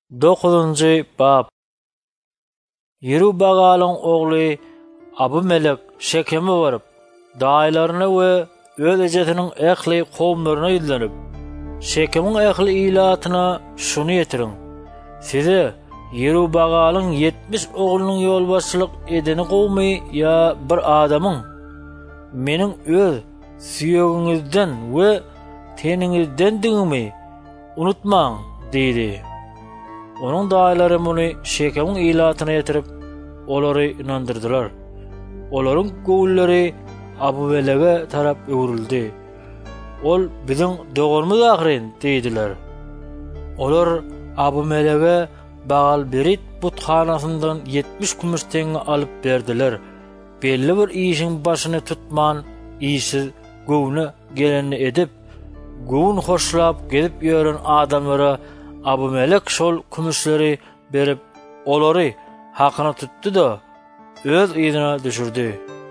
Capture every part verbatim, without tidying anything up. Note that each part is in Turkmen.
dokuzuncu bab. Yerubagalaň ogly Abimelek Şekeme barıp, daýlaryna we öz ejetiniň ähli gowmlaryna ýüzlenip, Şekemiň ähli ilatyna şunu ýetiriň: size Yerubagalyň yetmiş oglunyň ýolbaşçylyk edeni gowmy ýa bir adamyň meniň öz süýegiňizden we teningizden diňimi unutmaň diýdi. Onun daýlary muny Şekemiň ilatyna ýetirip, olary inandyrdylar. Olaryň göwülleri Abimelege tarap öwrüldi. Ol biziň dogurmyz ahyryň diýdiler. Olar Abimelege Baal-Berit buthanasyndan yetmiş kümüş teňe alyp berdiler. Belli bir işiň başyny tutman, işsiz göwüne geleni edip, göwün hoşlap gelip ýören adamlara Abimelek şol kümüşleri berip, olary hakyna tutdy da öz ýerine düşürdi.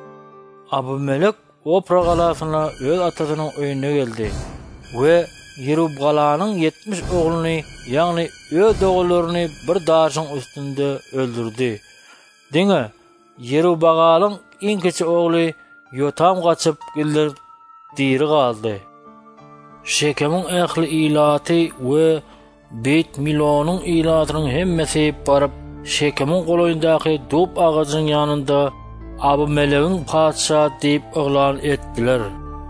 Abimelek Opra galasyna öz atasynyň öýüne geldi we Yerubgalanyň yetmiş ogluny, ýagny öz dogularyny bir daşyň üstünde öldürdi. Diňe Yerubagalyň iň kiçi ogly Yotam gaçyp geldi, diri galdy. Şekemiň ähli ilaty we Beyt Milonyň ilatynyň hemmesi barıp, Şekemiň goloýundaky dop agazynyň ýanynda Abimelegiň padşah diýip oglan etdiler.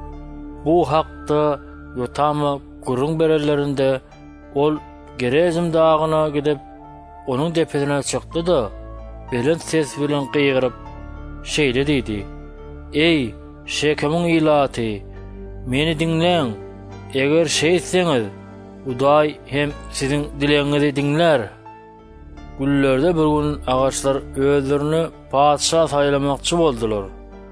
Bu hakda Yotama gurrun bererlerinde ol Gerezim dagyna gidip onuň depesine çykdy da belent ses bilen gyýgyryp şeýle diýdi: "Ey Şekemiň ilaty, meni diňleň. Eger şeýseňiz, Uday hem siziň dileňizi diňler. Güllerde bir gün agaçlar özlerini padşah saýlamakçy boldular.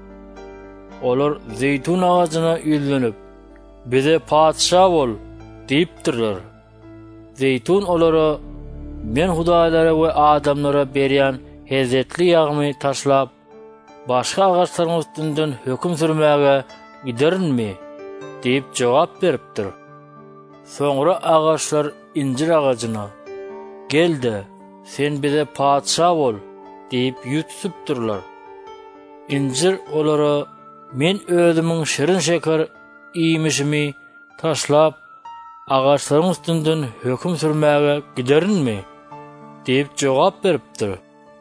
Olar zeytun ağacyna ýüzlenip, bize padşah bol diýipdirler. Zeytun olara, men hudaýlara we adamlara berýän hezetli ýagmy taşlap, başga agaçlaryň üstünden höküm sürmäge giderinmi?" diýip jogap beripdir. Soňra agaçlar incir agaçyna, "Gelde, sen bize padşah bol" diýip ýutupdyrlar. İncir olara, "Men özümiň şirin şeker iýmişimi taşlap, agaçlaryň üstünden höküm sürmäge giderinmi?" diýip jogap beripdir.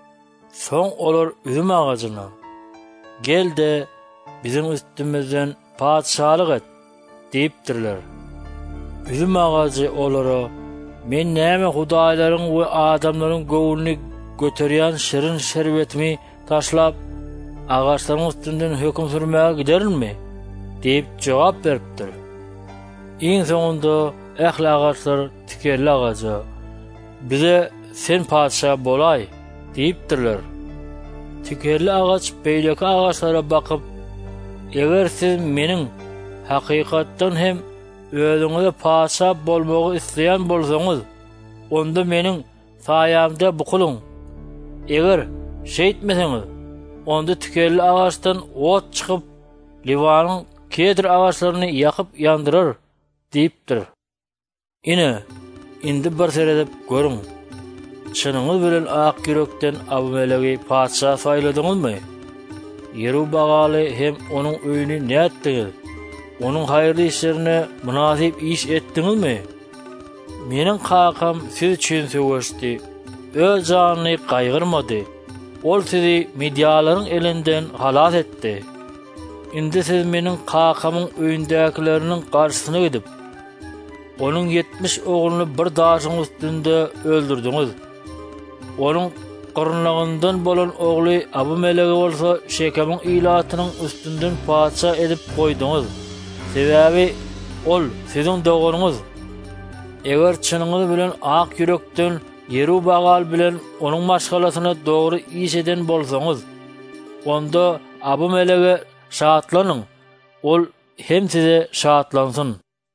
Soň olar üzüm agaçyna, "Gelde, biziň üstümizden padşahlyk et" diýipdirler. Üzüm ağacı olara, "Men näme hudaýlaryň we adamlaryň göwülini göterýän şirin şerbetimi taşlap, agaçlaryň üstünden höküm sürmäge giderinmi?" diýip jogap beripdir. Iň soňunda ähli agaçlar tikerli agaça, "Bize sen padşah bolay" diýipdirler. Tikerli agaç beýleki agaçlara bakyp, "Eger siz meniň hakykatdan hem özüňize padşah bolmagy isleýän bolsaňyz, onda meniň saýamda bukulyň. Eger şeýtmeseňiz, onda tikerli agaçdan ot çykyp, Libanyň Kedir agaçlaryny ýakyp ýandyrar" diýipdir. Ine, indi bir seredip görüň. Çynyňyz bilen ak ýürekden Abimeleги padşah saýladyňyzmy? Yerubagaly hem onuň öýüni näetdiňiz? Onuň haýyrly işlerine münasip iş etdiňizmi? Meniň kakam siz üçin söwüşdi. Öz janyny gaýgyrmady. Ol sizi medialaryň elinden halas etdi. Indi siz meniň kakamyň öýündäkileriniň garşysyna gidip, onuň yetmiş ogluny bir daşyň üstünde öldürdiňiz. Onuň gyrnlygyndan bolan ogly Abimelege bolsa Şekemiň ilatynyň üstünden padşah edip goýdyňyz. Sebäbi ol siziň dogurňyz. Eger çynyňyz bilen ak ýürekden Yerubagal bilen onuň maşgalasyna dogry iş eden bolsaňyz, onda Abimelege şahatlanyň, ol hem size şahatlansyn.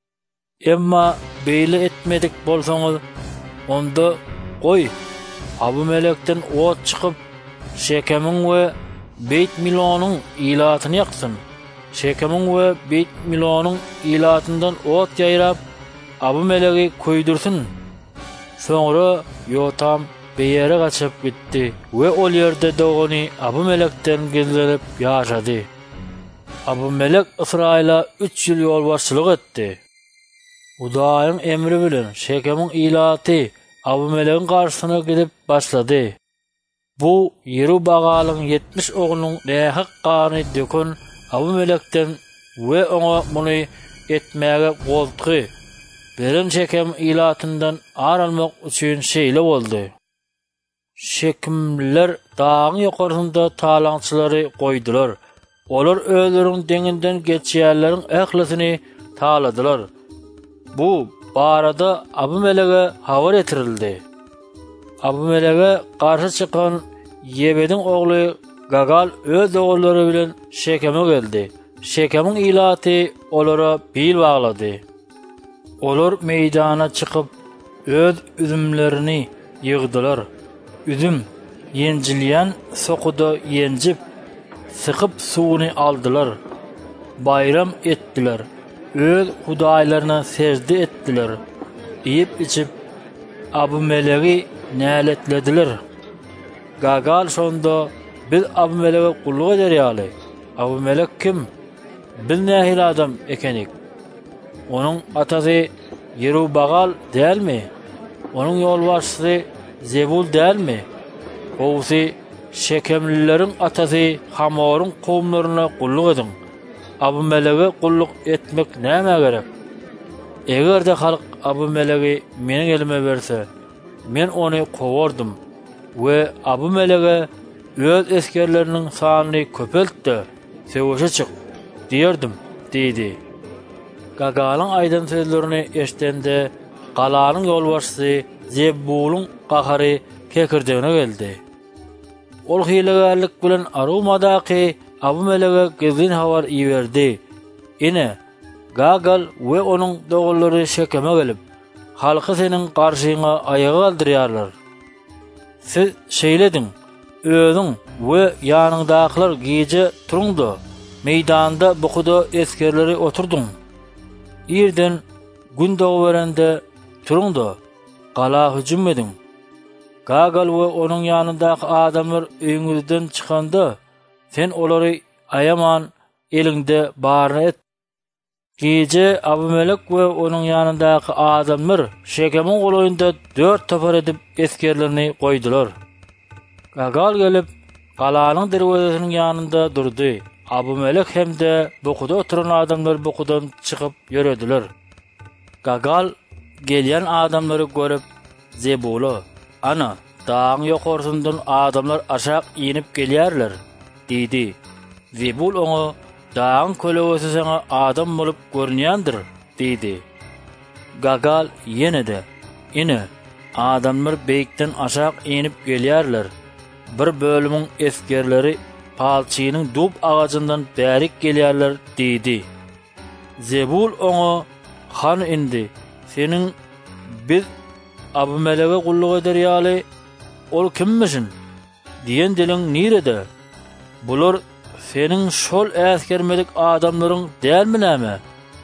Emma beýle etmedik bolsaňyz, onda goý, Abimelekden ot çykyp, Şekemiň we Beyt Milonyň ilatyny ýaksyn. Şekemiň we Beyt Milonyň ilatyndan ot ýaýrap, Abimeleги köýdürsin. Soňra Yotam beýere gaçyp gitdi we ol ýerde dogany Abimelekden gizlenip ýaşady. Abimelek Israila üç ýyl ýolbaşçylyk etdi. Hudaýyň emri bilen Şekemiň ilaty Abimelekiň garşysyna gidip başlady. Bu Yerubagalyň yetmiş oglunyň nähik gany dökün Abimelekden we oňa muny etmäge goltgy beren Şekem ilatyndan aralmak üçin şeýle boldy. Şekimler dağın ýokarysynda talaňçylary goýdular. Olar özleriň deňinden geçýärleriň ählisini taladylar. Bu barada Abimelege habar etirildi. Abimelege garşy çykan Yebediň ogly Gagal öz oğulları bilen Şekeme geldi. Şekemiň ilaty olara bil baglady. Olar meydana çykyp öz üzümlerini ýygdylar. Üzüm ýenjilýän sokuda ýenjip sykyp suwuny aldylar. Bayram etdiler. Öz hudaýlaryna secde etdiler. Ýep içip Abimeleги näletlediler. Gagal şonda biz Abimelege kulluk ederýaly. Abimelek kim? Biz nähil adam ekenik. Onuň atasy Yerubagal dälmi? Onuň ýolbaşçysy Zebul dälmi? Owsy Şekemlileriň atasy Hamoryň kowmlaryna kulluk edin. Abimelege kulluk etmek näme gerek? Egerde halk Abimelegi meniň elime berse, men ony kowardym we Abimelege öz eskerleriniň sanyny köpeltdi, seweşe çyk diýerdim, diýdi. Gagalyň aýdan sözlerini eşitende galanyň ýolbaşçysy Zebulun gahary kekirdigine geldi. Ol hilegerlik bilen arumadaky Abimelege gezin habar iýerdi. Ine Gagal we onuň dogulary Şekeme gelip, halky seniň garşyňa ayaga galdyrýarlar. Siz şeýledin, özüň we ýanyňdakylar gije turuňdy. Meýdanda bukuda eskerleri oturduň. Ýerden gün dogy berende turuňdy. Gala hüjüm edin. Gagal we onuň ýanyndaky adamlar öňüňizden çykanda, sen olary ayaman eliňde barny et. Gije Abimelek we onuň ýanyndaky adamlar Şekemiň golaýynda dört topar edip eskerlerini goýdular. Gagal gelip galanyň derwezesiniň ýanynda durdy. Abimelek hemde bukuda oturan adamlar bukudan çykyp ýörediler. Gagal gelýän adamlary görüp Zebula, "Ana, dağın ýokarysyndan adamlar aşak inip gelýärler," diýdi. Zebul oňa, "Dağın kölegesi sana adam bolup görünýändir," diýdi. Gagal ýene-de, "Ine, adamlar beýikden aşak inip gelýärler. Bir bölümiň eskerleri palçynyň dub agajyndan bärik gelýärler," diýdi. Zebul oňa, "Han indi, seniň biz Abimelege kulluk ederýaly, ol kimmişin? Diýen diliň nirede? Bular seniň şol äskermelik adamlaryň dälmi näme?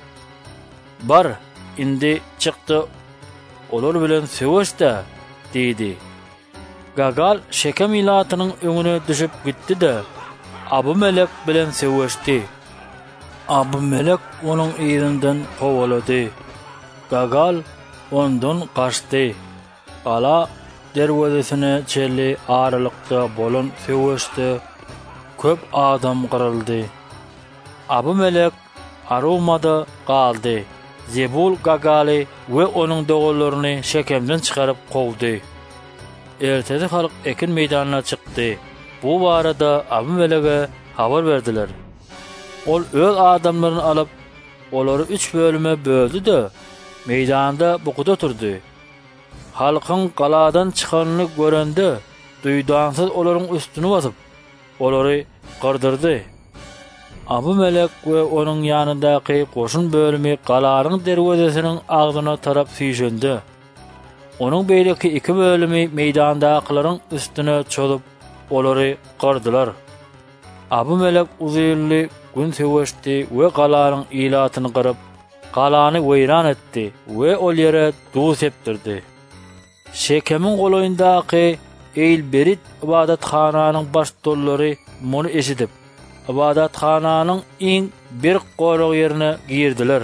Bar, indi çykdy, olar bilen söwüşde," diýdi. Gagal Şekem ilatynyň öňüne düşüp gitdi-de Abimelek bilen söwüşdi. Abimelek onuň ýerinden howalady. Gagal ondan gaçdy. Gala derwezesine çelli aralykda bolan söwüşdi. Köp adam gyryldy. Abimelek Arumada galdy. Zebul Gagaly we onuň dogularyny Şekemden çykaryp gowdy. Ertesi halk ekin meýdanyna çykdy. Bu barada Abimelege habar berdiler. Ol öz adamlaryny alyp olary üç bölüme böldü-de meýdanda bukuda oturdy. Halkyň galadan çykanyny görende duýdansyz olaryň üstüne basyp olary gardyrdy. Abimelek we onuň ýanyndaky goşun bölümi galanyň derwezesiniň agzyna tarap süýjendi. Onuň beýleki iki bölümi meýdandakylaryň üstüne çolup olary gardylar. Abimelek uzyrly gün söwüşdi we galanyň ilatyny garyp galany weýran etdi we ol ýere duw sepdirdi. Şekemin goloýundaky Eýilberit ibadathananyň başdollary muny eşidip, ibadathananyň iň bir gorag ýerine girdiler.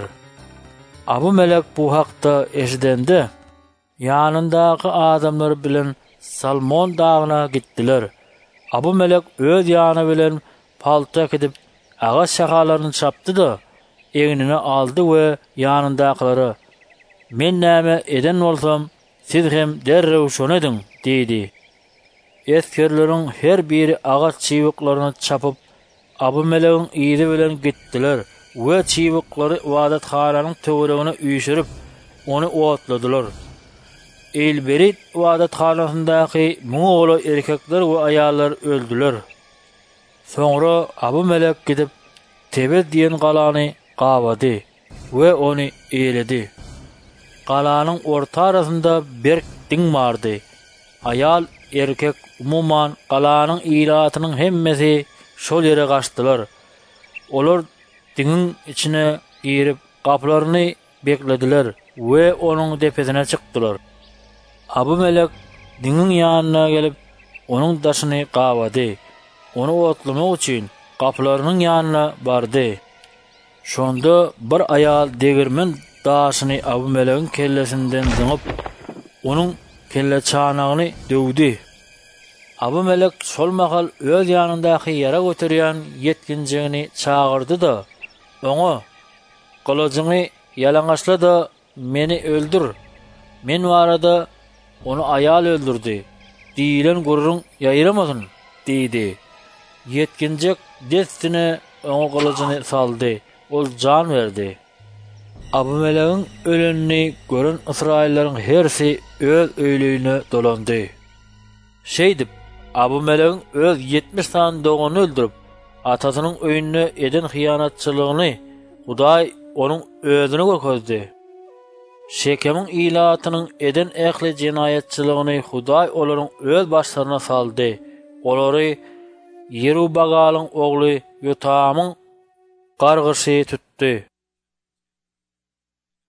Abu Melek bu hakda eşidende, ýanyndaky adamlar bilen Salmon dagyna gitdiler. Abu Melek öz ýany bilen palta edip agaç şakalaryny çapdy-da, eňine aldy we ýanyndakylara "Men näme eden bolsam, siz hem derrew şonu ediň" diýdi. Eskerleriň her biri agaç çywyklaryny çapyp Abu Melek'iň ýyzy bilen gitdiler we çywyklary ibadathananyň töweregine üýşürip onu otladylar. Eýilberit ibadathanasyndaky muňa goly erkekler we aýallar öldüler. Soňra Abu Melek gidip Tebez diýen galany gabady we ony eýledi. Galanyň orta arasynda bir diň bardy. Aýal, erkek umuman galanyň ýylatynyň hemmesi şol ýere gaçdylar. Olar diňiň içine girip gapylaryny beklediler we onuň depesine çykdylar. Abu Melek diňiň ýanyna gelip onuň daşyny gabady. Onu otlamak üçin gapylarynyň ýanyna bardy. Şonda bir aýal degirmen daşyny Abu Melek'iň kellesinden zyňyp, onuň kelle çanagyny döwdi. Abu Melek şol mahal öz ýanyndaky ýara götürýän yetkinjigini çagyrdy-da, oňa "Kılıjyňy ýalaňaçla da meni öldür. Men barada onu aýal öldürdi. Diýilen gurrun ýaýramasyn" diýdi. Yetkinjik destine oňa kılıjyny saldy. Ol jan berdi. Abu Melek'iň ölenini gören Israillaryň hersi öz öýlüğüne dolandy. Şeýdip, Abu Melek'iň öz yetmiş tane dogany öldürip, atasynyň öýüne eden hyýanatçylygyny Hudaý onuň özüne gökezdi. Şekemiň ýylatynyň eden ähli jinayetçiligyny Hudaý olaryň öz başlaryna saldy. Olary Yerubagalyň ogly Yotamyň gargyşy tutdy.